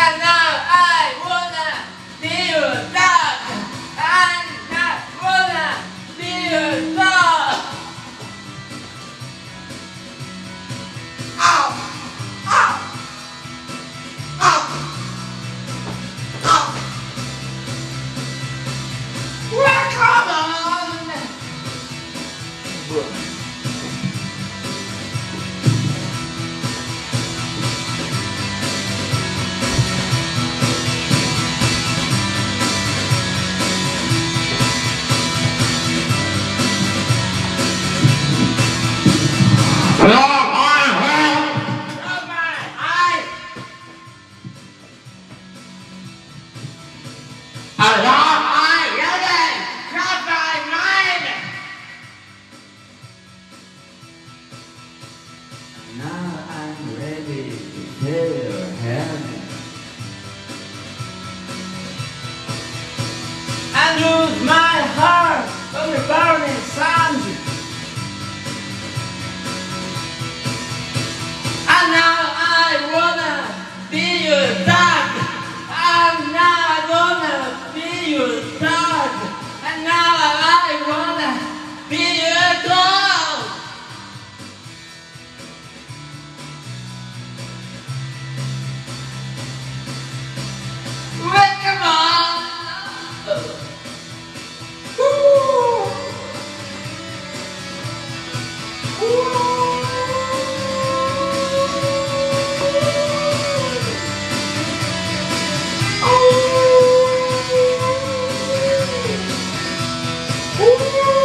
And now I wanna be your dog. And I wanna be your dog. Ow! Ow! Ow! Ow! Well, come on! Now I'm ready to feel your hand and lose my heart on the burning sand. And now I wanna be your dog. And now I wanna be your dog. And now I wanna be your dog. Well, come on! Ooh.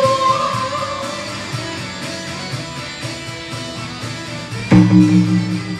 Ooh.